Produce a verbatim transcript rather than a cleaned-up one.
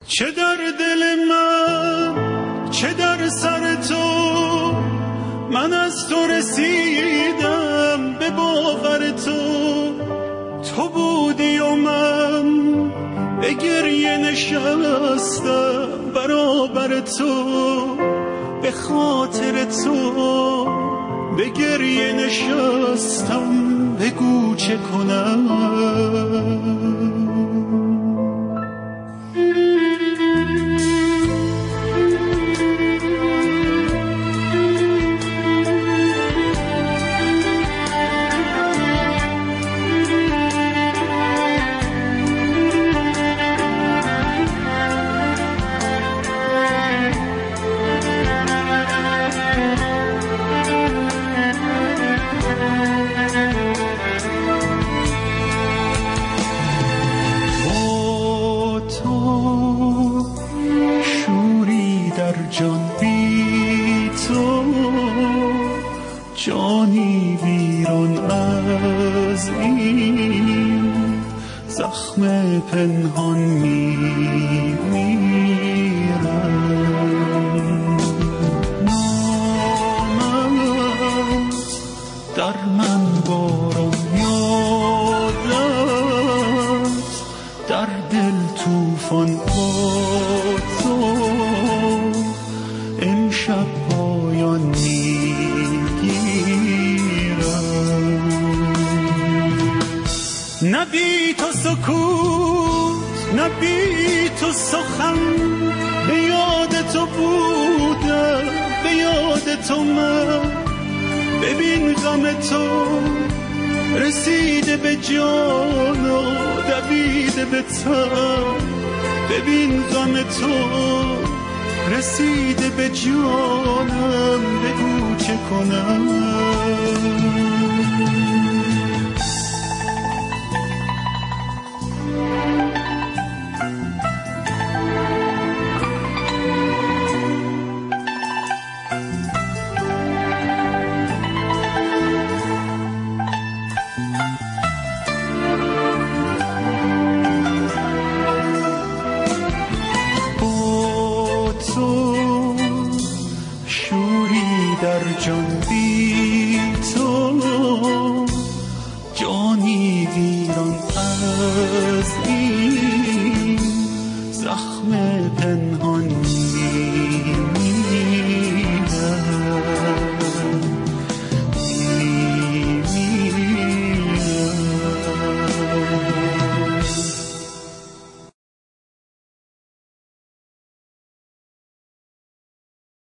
چه در دل من چه در سر تو، من از تو رسیدم به باور تو. تو بودی و من به گریه نشستم برابر تو، به خاطر تو به گریه نشستم. بگو چه کنم؟ جانی ویران از این زخم پنهان میمیرم. نامت در من باران یادت، در دل توفان با تو امشب پایان نه بی تو سکوت نه بی تو سخن، به یاد تو بودم به یاد تو من. ببین غم تو رسیده به جان و دویده به تن. ببین غم تو رسیده به جانم. بگو چه کنم؟ در جان بی تو جانی ویران از این زخم پنهان می